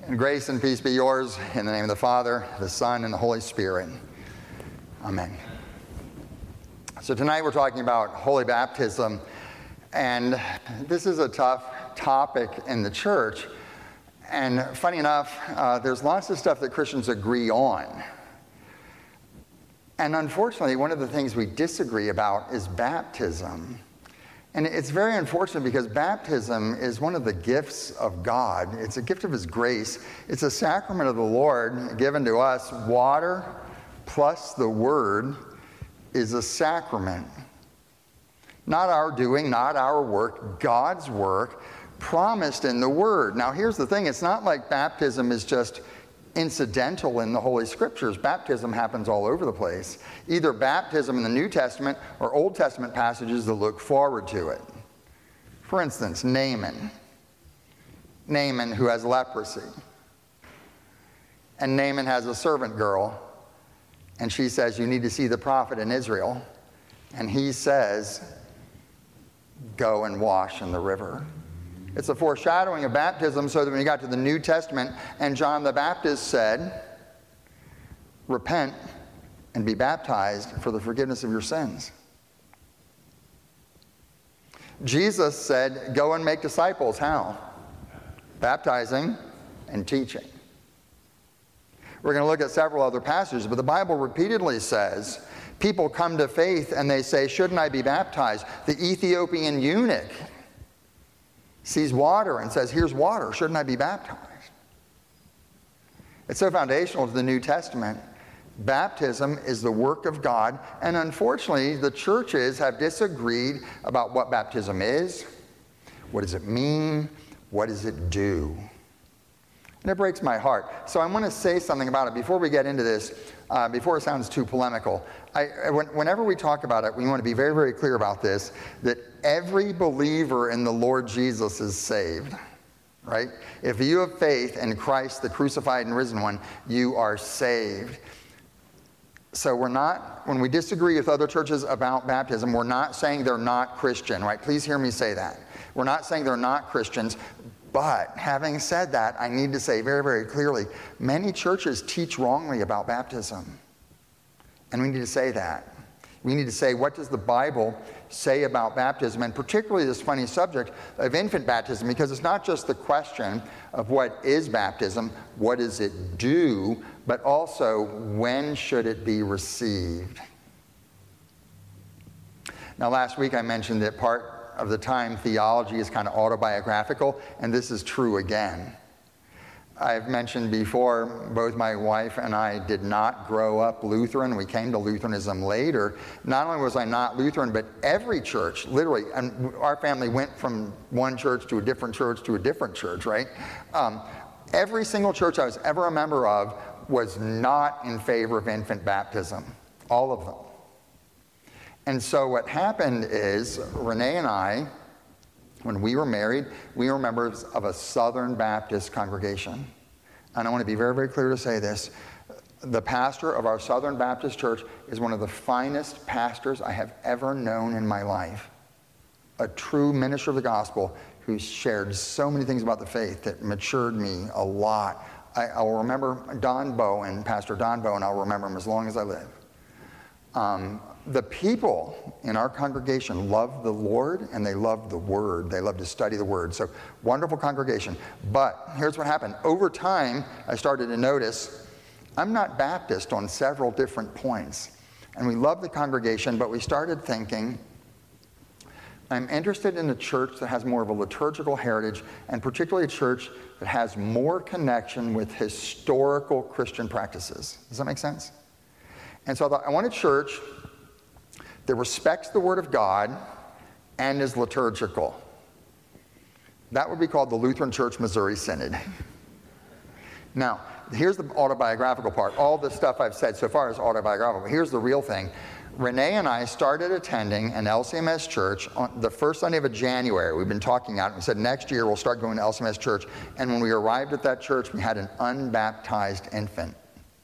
And grace and peace be yours in the name of the Father, the Son, and the Holy Spirit. Amen. So tonight we're talking about holy baptism, and this is a tough topic in the church. And funny enough, there's lots of stuff that Christians agree on. And unfortunately, one of the things we disagree about is baptism. And it's very unfortunate because baptism is one of the gifts of God. It's a gift of His grace. It's a sacrament of the Lord given to us. Water plus the Word is a sacrament. Not our doing, not our work, God's work promised in the Word. Now here's the thing, it's not like baptism is just incidental in the Holy Scriptures. Baptism happens all over the place. Either baptism in the New Testament or Old Testament passages that look forward to it. For instance, Naaman. Naaman who has leprosy. And Naaman has a servant girl, and she says, "You need to see the prophet in Israel." And he says, "Go and wash in the river." It's a foreshadowing of baptism so that when you got to the New Testament and John the Baptist said, "Repent and be baptized for the forgiveness of your sins." Jesus said, "Go and make disciples." How? Baptizing and teaching. We're going to look at several other passages, but the Bible repeatedly says, people come to faith and they say, "Shouldn't I be baptized?" The Ethiopian eunuch sees water and says, "Here's water, shouldn't I be baptized?" It's so foundational to the New Testament. Baptism is the work of God, and unfortunately, the churches have disagreed about what baptism is, what does it mean, what does it do. And it breaks my heart. So I want to say something about it before we get into this, before it sounds too polemical. Whenever we talk about it, we want to be very, very clear about this, that every believer in the Lord Jesus is saved, right? If you have faith in Christ, the crucified and risen one, you are saved. So we're not, when we disagree with other churches about baptism, we're not saying they're not Christian, right? Please hear me say that. We're not saying they're not Christians. But having said that, I need to say very, very clearly, many churches teach wrongly about baptism. And we need to say that. We need to say, what does the Bible say about baptism? And particularly this funny subject of infant baptism, because it's not just the question of what is baptism, what does it do, but also when should it be received? Now last week I mentioned that part of the time theology is kind of autobiographical, and this is true again. I've mentioned before, both my wife and I did not grow up Lutheran. We came to Lutheranism later. Not only was I not Lutheran, but every church, literally, and our family went from one church to a different church to a different church, right? Every single church I was ever a member of was not in favor of infant baptism. All of them. And so what happened is, Renee and I, when we were married, we were members of a Southern Baptist congregation. And I want to be very, very clear to say this. The pastor of our Southern Baptist church is one of the finest pastors I have ever known in my life. A true minister of the gospel who shared so many things about the faith that matured me a lot. I will remember Don Bowen, Pastor Don Bowen. I'll remember him as long as I live. The people in our congregation love the Lord and they love the Word. They love to study the Word. So wonderful congregation. But here's what happened. Over time, I started to notice I'm not Baptist on several different points. And we love the congregation, but we started thinking, I'm interested in a church that has more of a liturgical heritage, and particularly a church that has more connection with historical Christian practices. Does that make sense? And so I thought, I want a church that respects the Word of God and is liturgical. That would be called the Lutheran Church Missouri Synod. Now, here's the autobiographical part. All the stuff I've said so far is autobiographical. Here's the real thing. Renee and I started attending an LCMS church on the first Sunday of January. We've been talking out, and we said next year we'll start going to LCMS church. And when we arrived at that church, we had an unbaptized infant.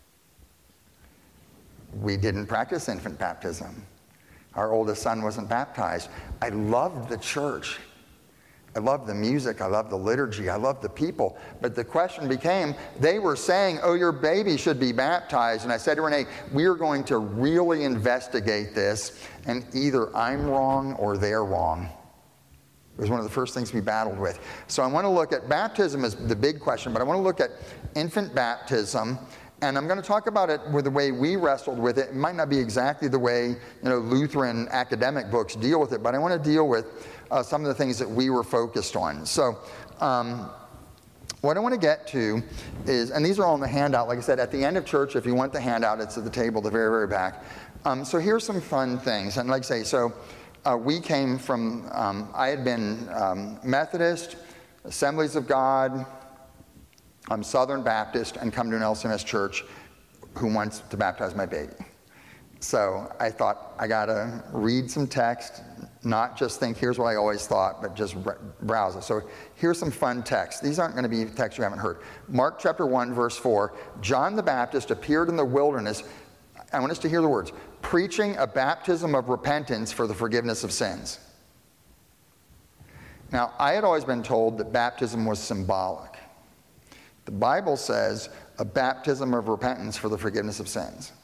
We didn't practice infant baptism. Our oldest son wasn't baptized. I loved the church. I love the music, I love the liturgy, I love the people. But the question became, they were saying, oh, your baby should be baptized. And I said to Renee, we are going to really investigate this, and either I'm wrong or they're wrong. It was one of the first things we battled with. So I want to look at baptism as the big question, but I want to look at infant baptism, and I'm going to talk about it with the way we wrestled with it. It might not be exactly the way Lutheran academic books deal with it, but I want to deal with some of the things that we were focused on. So what I want to get to is, and these are all in the handout, like I said, at the end of church, if you want the handout, it's at the table at the very, very back. So here's some fun things, and like I say, so we came from, I had been Methodist, Assemblies of God, Southern Baptist, and come to an LCMS church who wants to baptize my baby. So I thought, I got to read some text, not just think, here's what I always thought, but just browse it. So here's some fun text. These aren't going to be texts you haven't heard. Mark chapter 1, verse 4, John the Baptist appeared in the wilderness. I want us to hear the words, preaching a baptism of repentance for the forgiveness of sins. Now, I had always been told that baptism was symbolic. The Bible says a baptism of repentance for the forgiveness of sins.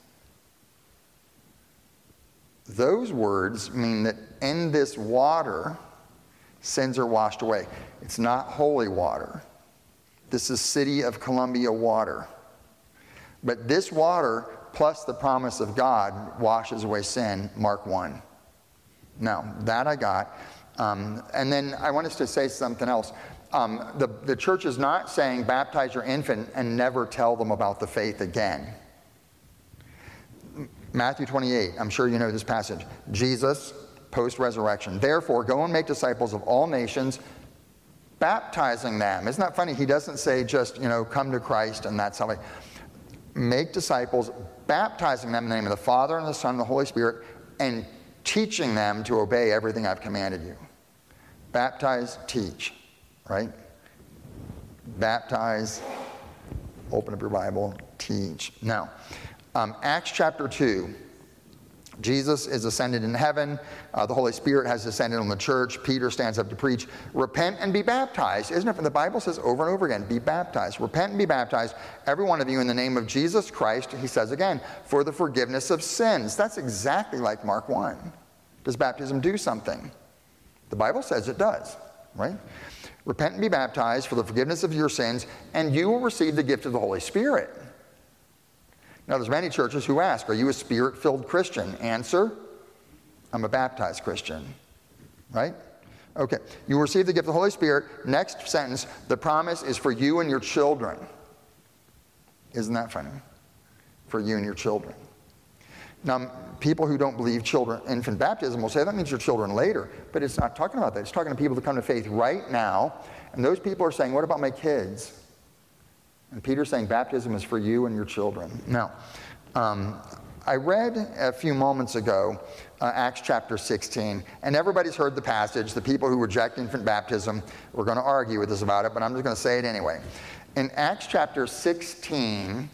Those words mean that in this water, sins are washed away. It's not holy water. This is City of Columbia water. But this water, plus the promise of God, washes away sin, Mark 1. Now, that I got. And then I want us to say something else. The church is not saying baptize your infant and never tell them about the faith again. Matthew 28, I'm sure you know this passage. Jesus, post-resurrection. Therefore, go and make disciples of all nations, baptizing them. Isn't that funny? He doesn't say just, come to Christ and that's how make disciples, baptizing them in the name of the Father and the Son and the Holy Spirit, and teaching them to obey everything I've commanded you. Baptize, teach, right? Baptize, open up your Bible, teach. Now, Acts chapter 2, Jesus is ascended in heaven. The Holy Spirit has descended on the church. Peter stands up to preach. Repent and be baptized. Isn't it? And the Bible says over and over again, be baptized. Repent and be baptized, every one of you, in the name of Jesus Christ, he says again, for the forgiveness of sins. That's exactly like Mark 1. Does baptism do something? The Bible says it does, right? Repent and be baptized for the forgiveness of your sins, and you will receive the gift of the Holy Spirit. Now, there's many churches who ask, are you a Spirit-filled Christian? Answer, I'm a baptized Christian, right? Okay, you will receive the gift of the Holy Spirit. Next sentence, the promise is for you and your children. Isn't that funny? For you and your children. Now, people who don't believe infant baptism will say that means your children later, but it's not talking about that. It's talking to people who come to faith right now, and those people are saying, what about my kids? And Peter's saying baptism is for you and your children. Now, I read a few moments ago Acts chapter 16, and everybody's heard the passage. The people who reject infant baptism, we're going to argue with us about it, but I'm just going to say it anyway. In Acts chapter 16,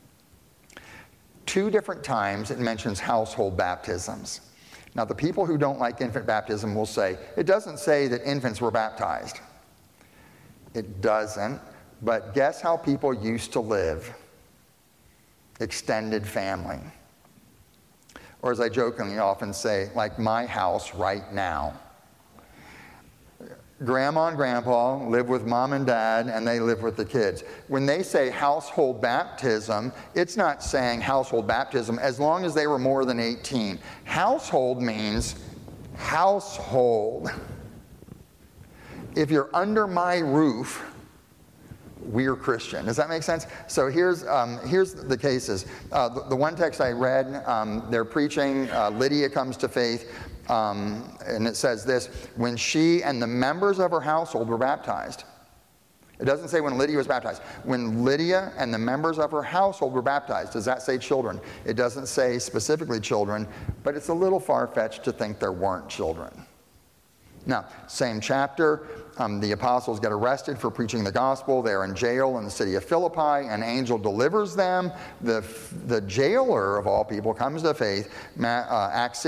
2 different times it mentions household baptisms. Now, the people who don't like infant baptism will say, it doesn't say that infants were baptized. It doesn't. But guess how people used to live? Extended family. Or as I jokingly often say, like my house right now. Grandma and grandpa live with mom and dad, and they live with the kids. When they say household baptism, it's not saying household baptism as long as they were more than 18. Household means household. If you're under my roof, we're Christian. Does that make sense? So here's the cases. The one text I read, they're preaching, Lydia comes to faith, and it says this, when she and the members of her household were baptized. It doesn't say when Lydia was baptized. When Lydia and the members of her household were baptized. Does that say children? It doesn't say specifically children, but it's a little far-fetched to think there weren't children. Now, same chapter, the apostles get arrested for preaching the gospel. They're in jail in the city of Philippi. An angel delivers them. The jailer, of all people, comes to faith. Acts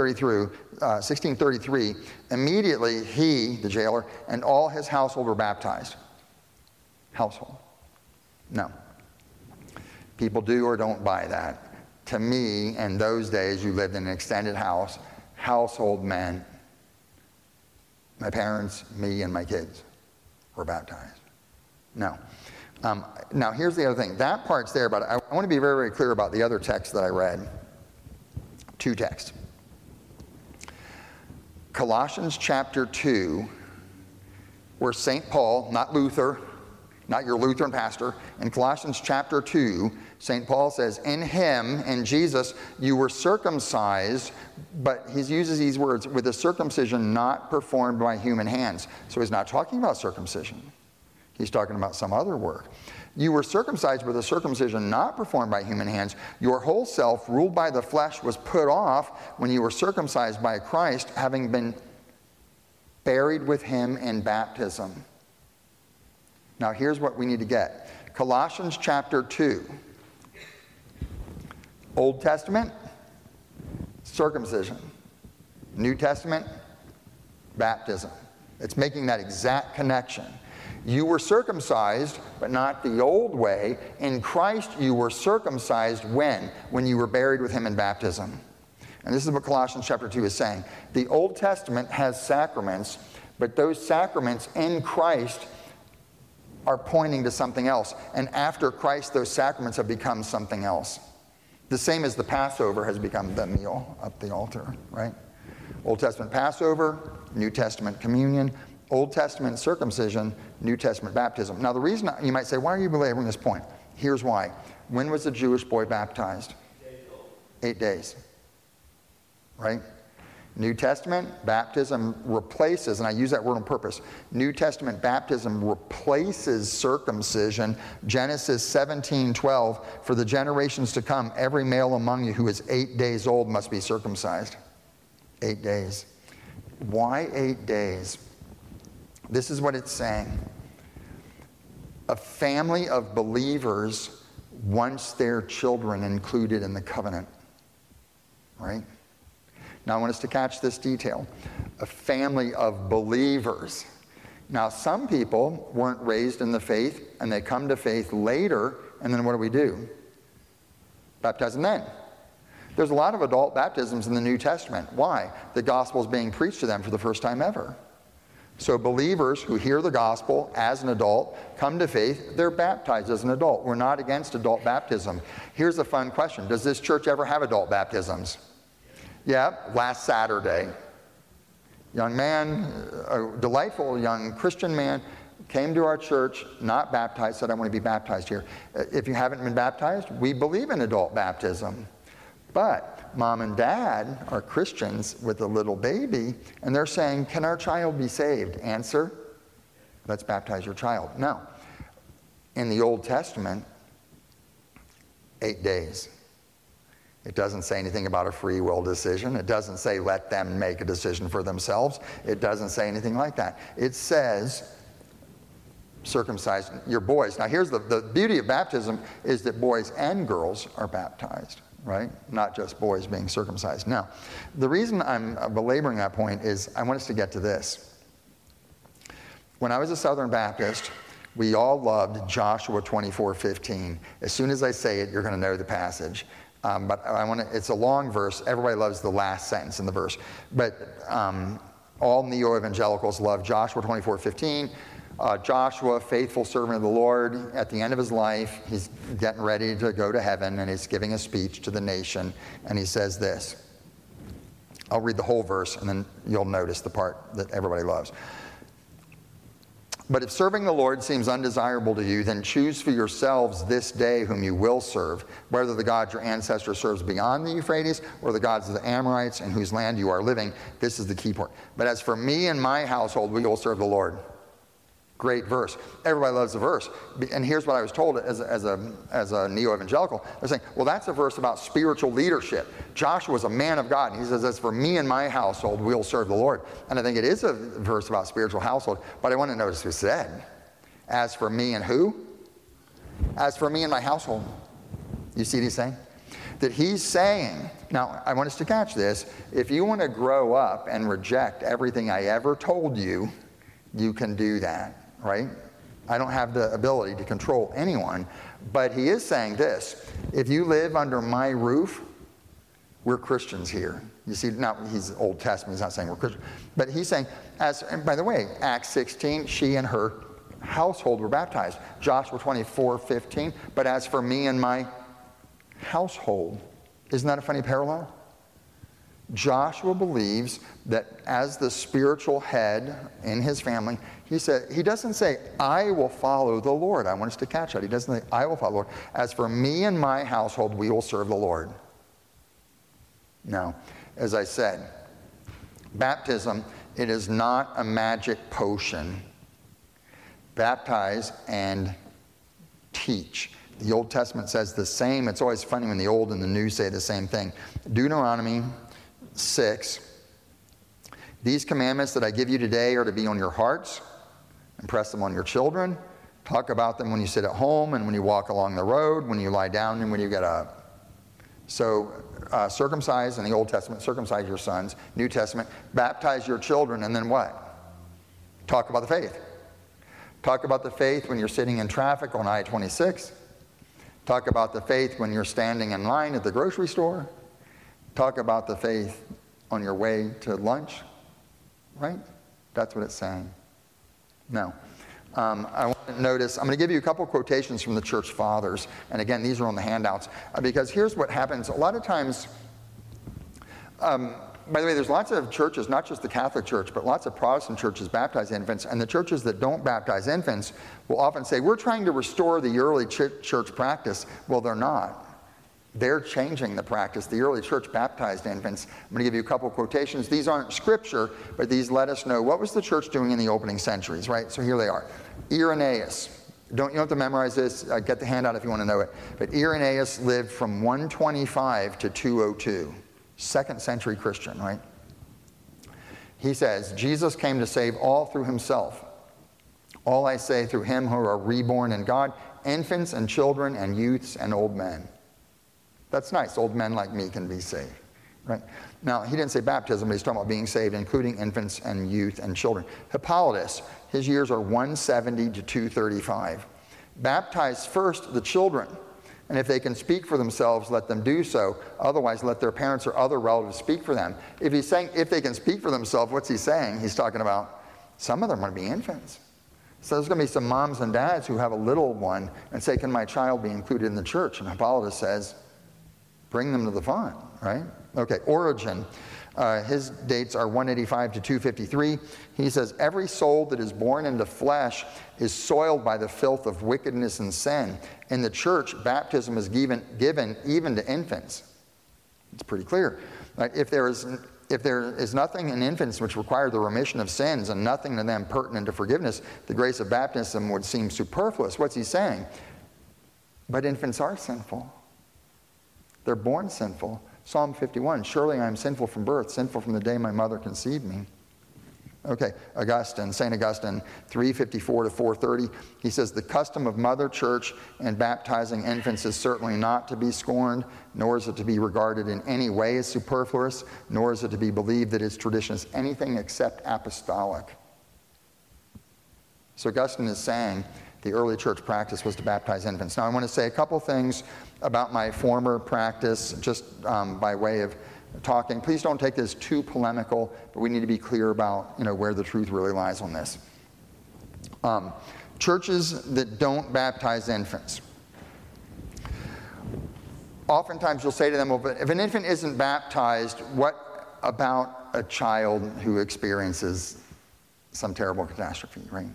16:33. Immediately he, the jailer, and all his household were baptized. Household. No. People do or don't buy that. To me, in those days, you lived in an extended house. Household meant my parents, me, and my kids were baptized. No. Now, here's the other thing. That part's there, but I want to be very, very clear about the other text that I read. Two texts. Colossians chapter 2, where St. Paul, not Luther, not your Lutheran pastor, in Colossians chapter 2, St. Paul says, in him, in Jesus, you were circumcised, but he uses these words, with a circumcision not performed by human hands. So he's not talking about circumcision. He's talking about some other work. You were circumcised with a circumcision not performed by human hands. Your whole self, ruled by the flesh, was put off when you were circumcised by Christ, having been buried with him in baptism. Now here's what we need to get. Colossians chapter 2. Old Testament, circumcision. New Testament, baptism. It's making that exact connection. You were circumcised, but not the old way. In Christ you were circumcised when? When you were buried with him in baptism. And this is what Colossians chapter 2 is saying. The Old Testament has sacraments, but those sacraments in Christ are pointing to something else. And after Christ, those sacraments have become something else. The same as the Passover has become the meal at the altar, right? Old Testament Passover, New Testament communion, Old Testament circumcision, New Testament baptism. Now the reason, you might say, why are you belaboring this point? Here's why. When was the Jewish boy baptized? 8 days. Right? New Testament baptism replaces, and I use that word on purpose, New Testament baptism replaces circumcision. Genesis 17:12, for the generations to come, every male among you who is 8 days old must be circumcised. 8 days. Why 8 days? This is what it's saying. A family of believers wants their children included in the covenant. Right? Now I want us to catch this detail. A family of believers. Now some people weren't raised in the faith and they come to faith later, and then what do? Baptize them then. There's a lot of adult baptisms in the New Testament. Why? The gospel is being preached to them for the first time ever. So believers who hear the gospel as an adult, come to faith, they're baptized as an adult. We're not against adult baptism. Here's a fun question. Does this church ever have adult baptisms? Yeah, last Saturday. Young man, a delightful young Christian man, came to our church, not baptized, said, I want to be baptized here. If you haven't been baptized, we believe in adult baptism. But mom and dad are Christians with a little baby, and they're saying, can our child be saved? Answer, let's baptize your child. No. In the Old Testament, 8 days. It doesn't say anything about a free will decision. It doesn't say let them make a decision for themselves. It doesn't say anything like that. It says circumcise your boys. Now here's the beauty of baptism is that boys and girls are baptized, right? Not just boys being circumcised. Now, the reason I'm belaboring that point is I want us to get to this. When I was a Southern Baptist, we all loved Joshua 24:15. As soon as I say it, you're going to know the passage. But it's a long verse. Everybody loves the last sentence in the verse. But all neo-evangelicals love Joshua 24:15. Joshua, faithful servant of the Lord, at the end of his life, he's getting ready to go to heaven, and he's giving a speech to the nation, and he says this. I'll read the whole verse, and then you'll notice the part that everybody loves. But if serving the Lord seems undesirable to you, then choose for yourselves this day whom you will serve, whether the gods your ancestor serves beyond the Euphrates or the gods of the Amorites in whose land you are living. This is the key point. But as for me and my household, we will serve the Lord. Great verse. Everybody loves the verse. And here's what I was told as a neo-evangelical. They're saying, well, that's a verse about spiritual leadership. Joshua was a man of God. And he says, as for me and my household, we'll serve the Lord. And I think it is a verse about spiritual household. But I want to notice who said. As for me and who? As for me and my household. You see what he's saying? That he's saying, now I want us to catch this. If you want to grow up and reject everything I ever told you, you can do that. Right? I don't have the ability to control anyone, but he is saying this. If you live under my roof, we're Christians here. You see, now he's Old Testament, he's not saying we're Christians. But he's saying, and by the way, Acts 16, she and her household were baptized. Joshua 24:15, but as for me and my household. Isn't that a funny parallel? Joshua believes that as the spiritual head in his family, he doesn't say, I will follow the Lord. I want us to catch that. He doesn't say, I will follow the Lord. As for me and my household, we will serve the Lord. Now, as I said, baptism, it is not a magic potion. Baptize and teach. The Old Testament says the same. It's always funny when the Old and the New say the same thing. Deuteronomy 6. These commandments that I give you today are to be on your hearts. Impress them on your children. Talk about them when you sit at home and when you walk along the road, when you lie down and when you get up. So circumcise in the Old Testament, circumcise your sons. New Testament, baptize your children, and then what? Talk about the faith. Talk about the faith when you're sitting in traffic on I-26. Talk about the faith when you're standing in line at the grocery store. Talk about the faith on your way to lunch, right? That's what it's saying. Now, I want to notice, I'm going to give you a couple quotations from the church fathers. And again, these are on the handouts. Because here's what happens. A lot of times, by the way, there's lots of churches, not just the Catholic Church, but lots of Protestant churches baptize infants. And the churches that don't baptize infants will often say, we're trying to restore the early church practice. Well, they're not. They're changing the practice. The early church baptized infants. I'm going to give you a couple of quotations. These aren't scripture, but these let us know what was the church doing in the opening centuries, right? So here they are. Irenaeus. You don't have to memorize this. Get the handout if you want to know it. But Irenaeus lived from 125 to 202. 2nd century Christian, right? He says, Jesus came to save all through himself. All I say through him who are reborn in God, infants and children and youths and old men. That's nice. Old men like me can be saved, right? Now, he didn't say baptism, but he's talking about being saved, including infants and youth and children. Hippolytus, his years are 170 to 235. Baptize first the children, and if they can speak for themselves, let them do so. Otherwise, let their parents or other relatives speak for them. If he's saying if they can speak for themselves, what's he saying? He's talking about some of them are going to be infants. So there's going to be some moms and dads who have a little one and say, can my child be included in the church? And Hippolytus says, bring them to the font, right? Okay, Origen. His dates are 185 to 253. He says, every soul that is born into flesh is soiled by the filth of wickedness and sin. In the church, baptism is given even to infants. It's pretty clear. If there is nothing in infants which require the remission of sins and nothing in them pertinent to forgiveness, the grace of baptism would seem superfluous. What's he saying? But infants are sinful. They're born sinful. Psalm 51, surely I am sinful from birth, sinful from the day my mother conceived me. Okay, St. Augustine, 354 to 430, he says, the custom of Mother Church and baptizing infants is certainly not to be scorned, nor is it to be regarded in any way as superfluous, nor is it to be believed that its tradition is anything except apostolic. So Augustine is saying the early church practice was to baptize infants. Now I want to say a couple things about my former practice, just by way of talking. Please don't take this too polemical, but we need to be clear about where the truth really lies on this. Churches that don't baptize infants. Oftentimes you'll say to them, well, but if an infant isn't baptized, what about a child who experiences some terrible catastrophe, right?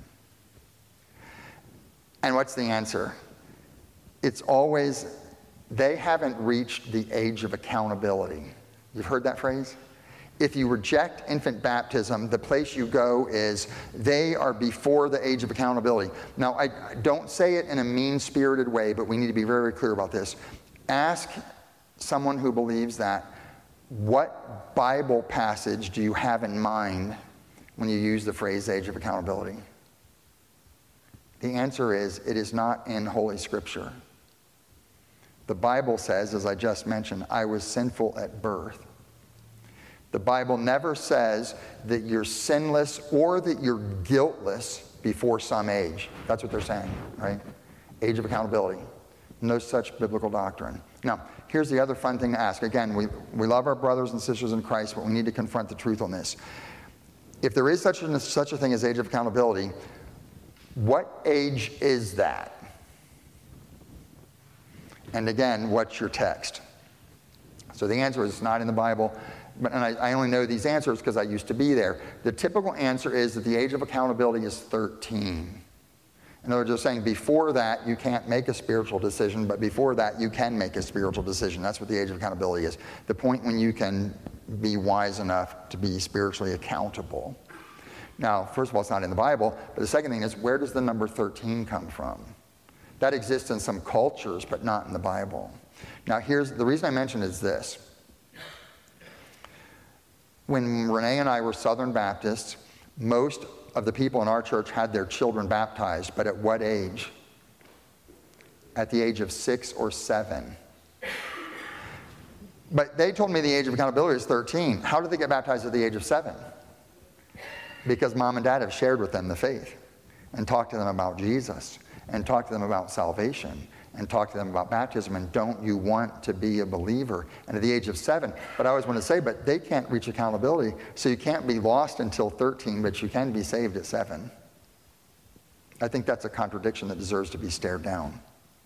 And what's the answer? It's always, they haven't reached the age of accountability. You've heard that phrase? If you reject infant baptism, the place you go is they are before the age of accountability. Now, I don't say it in a mean-spirited way, but we need to be very, very clear about this. Ask someone who believes that, what Bible passage do you have in mind when you use the phrase age of accountability? The answer is, it is not in Holy Scripture. The Bible says, as I just mentioned, I was sinful at birth. The Bible never says that you're sinless or that you're guiltless before some age. That's what they're saying, right? Age of accountability. No such biblical doctrine. Now, here's the other fun thing to ask. Again, we love our brothers and sisters in Christ, but we need to confront the truth on this. If there is such a thing as age of accountability, what age is that? And again, what's your text? So the answer is not in the Bible. And I only know these answers because I used to be there. The typical answer is that the age of accountability is 13. In other words, they're saying before that you can't make a spiritual decision, but before that you can make a spiritual decision. That's what the age of accountability is. The point when you can be wise enough to be spiritually accountable. Now, first of all, it's not in the Bible, but the second thing is, where does the number 13 come from? That exists in some cultures, but not in the Bible. Now, here's the reason I mention is this. When Renee and I were Southern Baptists, most of the people in our church had their children baptized, but at what age? At the age of 6 or 7. But they told me the age of accountability is 13. How did they get baptized at the age of 7? Because mom and dad have shared with them the faith and talked to them about Jesus and talked to them about salvation and talk to them about baptism, and don't you want to be a believer? And at the age of 7, but I always want to say, but they can't reach accountability, so you can't be lost until 13, but you can be saved at 7. I think that's a contradiction that deserves to be stared down.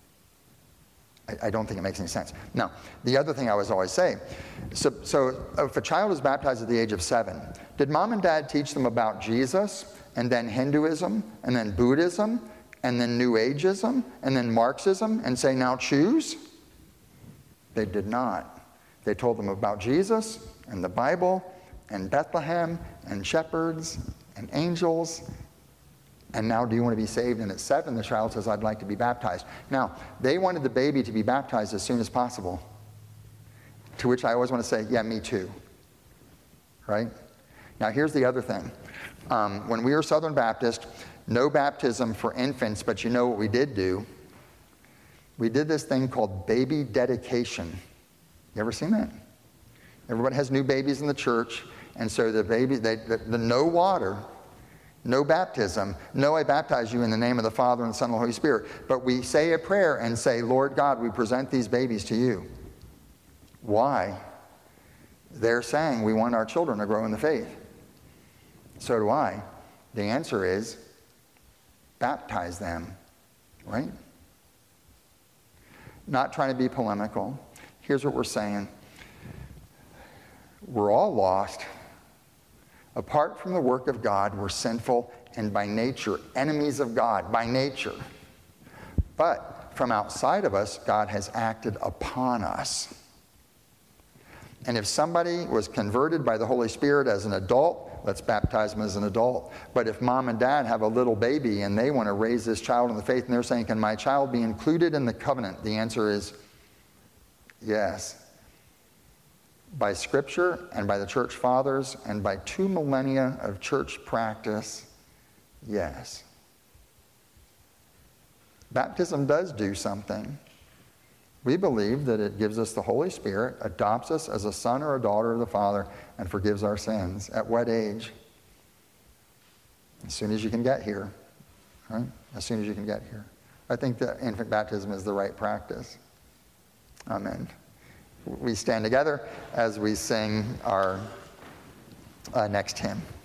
I don't think it makes any sense. Now, the other thing I was always say, so if a child is baptized at the age of 7, did mom and dad teach them about Jesus, and then Hinduism, and then Buddhism, and then New Ageism, and then Marxism, and say, now choose? They did not. They told them about Jesus, and the Bible, and Bethlehem, and shepherds, and angels, and now do you want to be saved? And at 7, the child says, I'd like to be baptized. Now, they wanted the baby to be baptized as soon as possible, to which I always want to say, yeah, me too, right? Now, here's the other thing. When we were Southern Baptist, no baptism for infants, but you know what we did do? We did this thing called baby dedication. You ever seen that? Everybody has new babies in the church, and so the baby, the no water, no baptism, no, I baptize you in the name of the Father and the Son and the Holy Spirit. But we say a prayer and say, Lord God, we present these babies to you. Why? They're saying we want our children to grow in the faith. So do I. The answer is, baptize them, right? Not trying to be polemical. Here's what we're saying. We're all lost. Apart from the work of God, we're sinful and by nature enemies of God, by nature. But from outside of us, God has acted upon us. And if somebody was converted by the Holy Spirit as an adult, let's baptize them as an adult. But if mom and dad have a little baby and they want to raise this child in the faith and they're saying, can my child be included in the covenant? The answer is yes. By Scripture and by the church fathers and by 2 millennia of church practice, yes. Baptism does do something. We believe that it gives us the Holy Spirit, adopts us as a son or a daughter of the Father, and forgives our sins. At what age? As soon as you can get here. Right? As soon as you can get here. I think that infant baptism is the right practice. Amen. We stand together as we sing our next hymn.